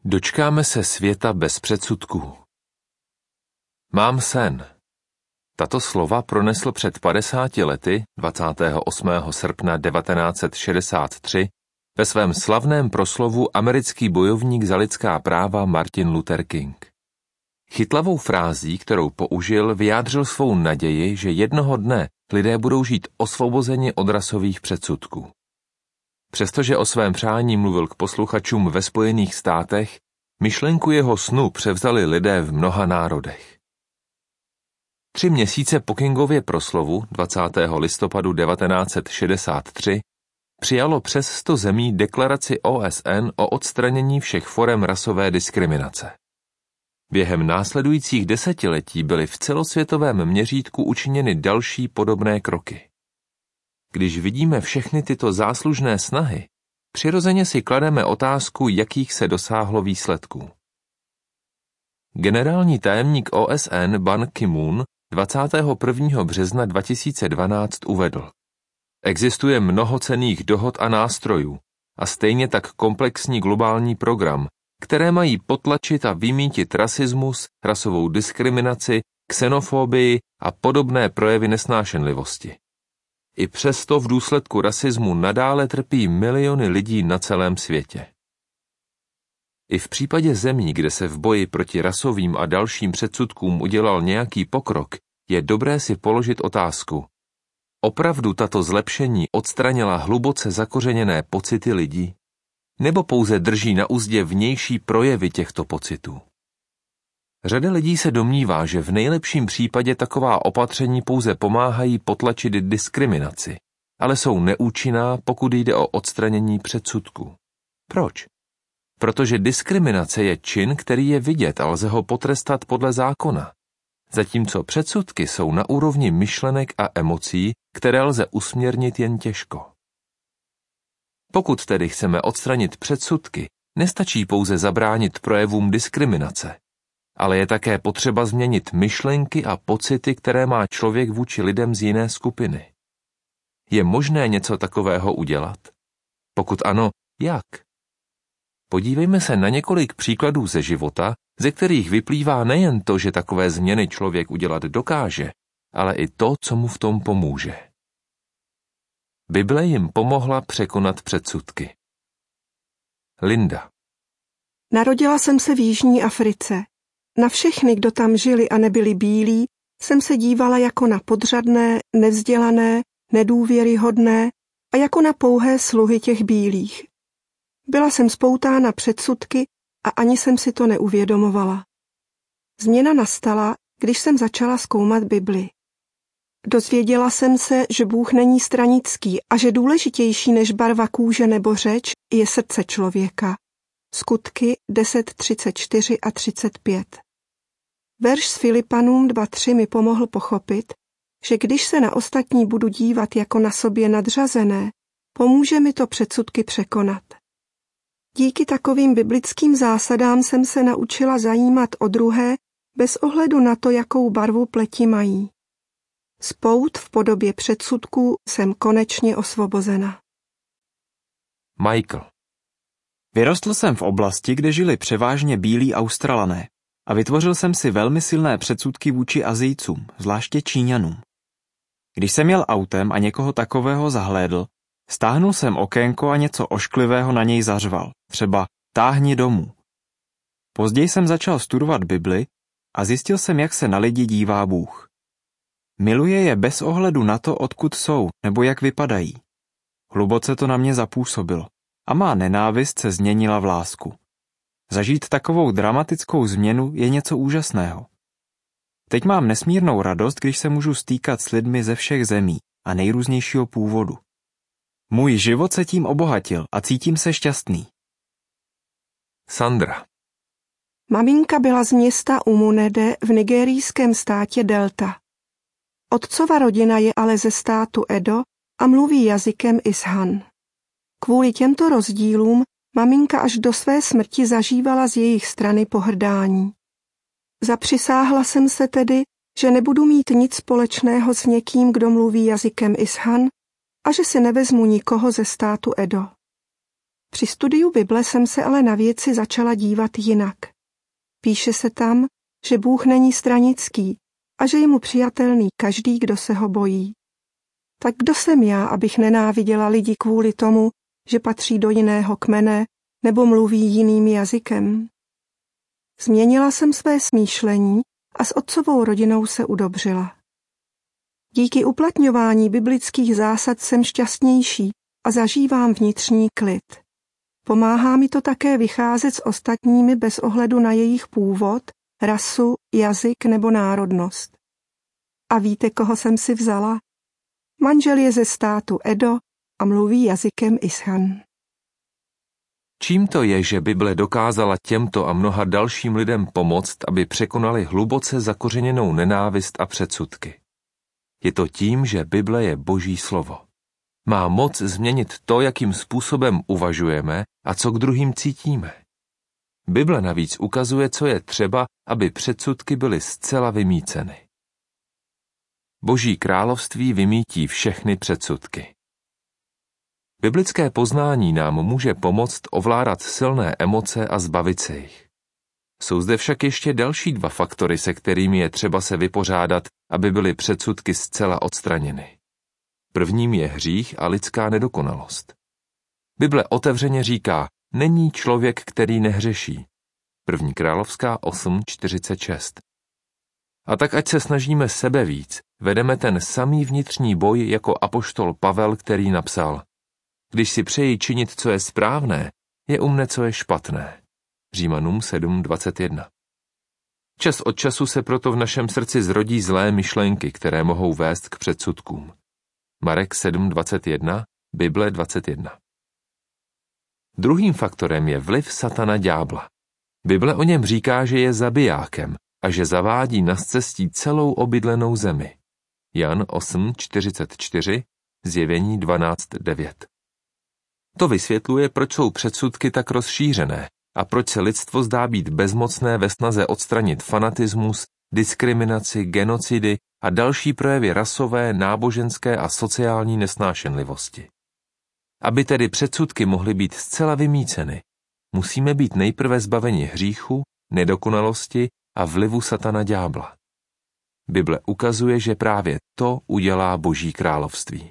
Dočkáme se světa bez předsudků. Mám sen. Tato slova pronesl před 50 lety, 28. srpna 1963, ve svém slavném proslovu americký bojovník za lidská práva Martin Luther King. Chytlavou frází, kterou použil, vyjádřil svou naději, že jednoho dne lidé budou žít osvobozeni od rasových předsudků. Přestože o svém přání mluvil k posluchačům ve Spojených státech, myšlenku jeho snu převzali lidé v mnoha národech. 3 měsíce po Kingově proslovu 20. listopadu 1963 přijalo přes 100 zemí deklaraci OSN o odstranění všech forem rasové diskriminace. Během následujících desetiletí byly v celosvětovém měřítku učiněny další podobné kroky. Když vidíme všechny tyto záslužné snahy, přirozeně si klademe otázku, jakých se dosáhlo výsledků. Generální tajemník OSN Ban Ki-moon 21. března 2012 uvedl: Existuje mnoho cenných dohod a nástrojů a stejně tak komplexní globální program, které mají potlačit a vymýtit rasismus, rasovou diskriminaci, xenofobii a podobné projevy nesnášenlivosti. I přesto v důsledku rasismu nadále trpí miliony lidí na celém světě. I v případě zemí, kde se v boji proti rasovým a dalším předsudkům udělal nějaký pokrok, je dobré si položit otázku: opravdu tato zlepšení odstranila hluboce zakořeněné pocity lidí? Nebo pouze drží na uzdě vnější projevy těchto pocitů? Řada lidí se domnívá, že v nejlepším případě taková opatření pouze pomáhají potlačit diskriminaci, ale jsou neúčinná, pokud jde o odstranění předsudků. Proč? Protože diskriminace je čin, který je vidět a lze ho potrestat podle zákona, zatímco předsudky jsou na úrovni myšlenek a emocí, které lze usměrnit jen těžko. Pokud tedy chceme odstranit předsudky, nestačí pouze zabránit projevům diskriminace, ale je také potřeba změnit myšlenky a pocity, které má člověk vůči lidem z jiné skupiny. Je možné něco takového udělat? Pokud ano, jak? Podívejme se na několik příkladů ze života, ze kterých vyplývá nejen to, že takové změny člověk udělat dokáže, ale i to, co mu v tom pomůže. Bible jim pomohla překonat předsudky. Linda. Narodila jsem se v Jižní Africe. Na všechny, kdo tam žili a nebyli bílí, jsem se dívala jako na podřadné, nevzdělané, nedůvěryhodné a jako na pouhé sluhy těch bílých. Byla jsem spoutána předsudky a ani jsem si to neuvědomovala. Změna nastala, když jsem začala zkoumat Bibli. Dozvěděla jsem se, že Bůh není stranický a že důležitější než barva kůže nebo řeč je srdce člověka. Skutky 10:34 a 35. Verš z Filipanům 2:3 mi pomohl pochopit, že když se na ostatní budu dívat jako na sobě nadřazené, pomůže mi to předsudky překonat. Díky takovým biblickým zásadám jsem se naučila zajímat o druhé bez ohledu na to, jakou barvu pleti mají. Z pout v podobě předsudků jsem konečně osvobozena. Michael. Vyrostl jsem v oblasti, kde žili převážně bílí Australané a vytvořil jsem si velmi silné předsudky vůči Asijcům, zvláště Číňanům. Když jsem jel autem a někoho takového zahlédl, stáhnul jsem okénko a něco ošklivého na něj zařval, třeba táhni domů. Později jsem začal studovat Bibli a zjistil jsem, jak se na lidi dívá Bůh. Miluje je bez ohledu na to, odkud jsou nebo jak vypadají. Hluboce to na mě zapůsobilo a má nenávist se změnila v lásku. Zažít takovou dramatickou změnu je něco úžasného. Teď mám nesmírnou radost, když se můžu stýkat s lidmi ze všech zemí a nejrůznějšího původu. Můj život se tím obohatil a cítím se šťastný. Sandra. Maminka byla z města Umunede v nigerijském státě Delta. Otcova rodina je ale ze státu Edo a mluví jazykem Ishan. Kvůli těmto rozdílům maminka až do své smrti zažívala z jejich strany pohrdání. Zapřisáhla jsem se tedy, že nebudu mít nic společného s někým, kdo mluví jazykem Ishan a že si nevezmu nikoho ze státu Edo. Při studiu Bible jsem se ale na věci začala dívat jinak. Píše se tam, že Bůh není stranický a že je mu přijatelný každý, kdo se ho bojí. Tak kdo jsem já, abych nenáviděla lidi kvůli tomu, že patří do jiného kmene nebo mluví jiným jazykem? Změnila jsem své smýšlení a s otcovou rodinou se udobřila. Díky uplatňování biblických zásad jsem šťastnější a zažívám vnitřní klid. Pomáhá mi to také vycházet s ostatními bez ohledu na jejich původ, rasu, jazyk nebo národnost. A víte, koho jsem si vzala? Manžel je ze státu Edo a mluví jazykem Ischan. Čím to je, že Bible dokázala těmto a mnoha dalším lidem pomoct, aby překonali hluboce zakořeněnou nenávist a předsudky? Je to tím, že Bible je Boží slovo. Má moc změnit to, jakým způsobem uvažujeme a co k druhým cítíme. Bible navíc ukazuje, co je třeba, aby předsudky byly zcela vymýceny. Boží království vymítí všechny předsudky. Biblické poznání nám může pomoct ovládat silné emoce a zbavit se jich. Jsou zde však ještě další dva faktory, se kterými je třeba se vypořádat, aby byly předsudky zcela odstraněny. Prvním je hřích a lidská nedokonalost. Bible otevřeně říká, není člověk, který nehřeší. 1. Královská 8:46. A tak ať se snažíme sebe víc, vedeme ten samý vnitřní boj jako apoštol Pavel, který napsal: Když si přeji činit, co je správné, je u mne, co je špatné. Římanům 7:21. Čas od času se proto v našem srdci zrodí zlé myšlenky, které mohou vést k předsudkům. Marek 7:21, Bible 21. Druhým faktorem je vliv satana ďábla. Bible o něm říká, že je zabijákem a že zavádí na scestí celou obydlenou zemi. Jan 8:44, Zjevení 12:9. To vysvětluje, proč jsou předsudky tak rozšířené a proč se lidstvo zdá být bezmocné ve snaze odstranit fanatismus, diskriminaci, genocidy a další projevy rasové, náboženské a sociální nesnášenlivosti. Aby tedy předsudky mohly být zcela vymýceny, musíme být nejprve zbaveni hříchu, nedokonalosti a vlivu satana ďábla. Bible ukazuje, že právě to udělá Boží království.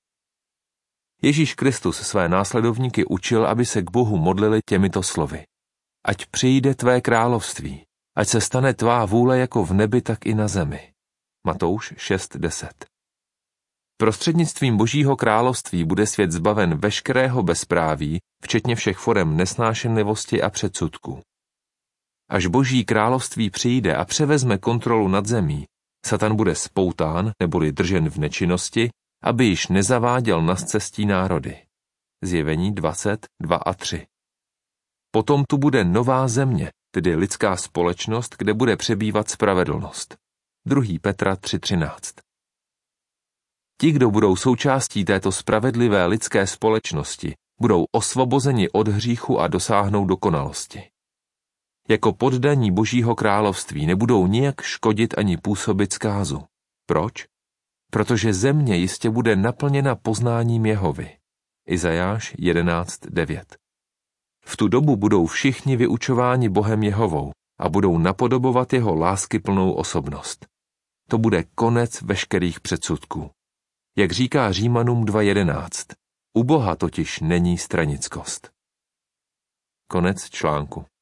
Ježíš Kristus své následovníky učil, aby se k Bohu modlili těmito slovy: Ať přijde tvé království, ať se stane tvá vůle jako v nebi, tak i na zemi. Matouš 6:10. Prostřednictvím Božího království bude svět zbaven veškerého bezpráví, včetně všech forem nesnášenlivosti a předsudků. Až Boží království přijde a převezme kontrolu nad zemí, Satan bude spoután neboli držen v nečinnosti, aby již nezaváděl na scestí národy. Zjevení 20:2-3. Potom tu bude nová země, tedy lidská společnost, kde bude přebývat spravedlnost. 2. Petra 3:13. Ti, kdo budou součástí této spravedlivé lidské společnosti, budou osvobozeni od hříchu a dosáhnou dokonalosti. Jako poddaní Božího království nebudou nijak škodit ani působit zkázu. Proč? Protože země jistě bude naplněna poznáním Jehovy. Izajáš 11:9. V tu dobu budou všichni vyučováni Bohem Jehovou a budou napodobovat jeho láskyplnou osobnost. To bude konec veškerých předsudků. Jak říká Římanům 2:11, u Boha totiž není stranickost. Konec článku.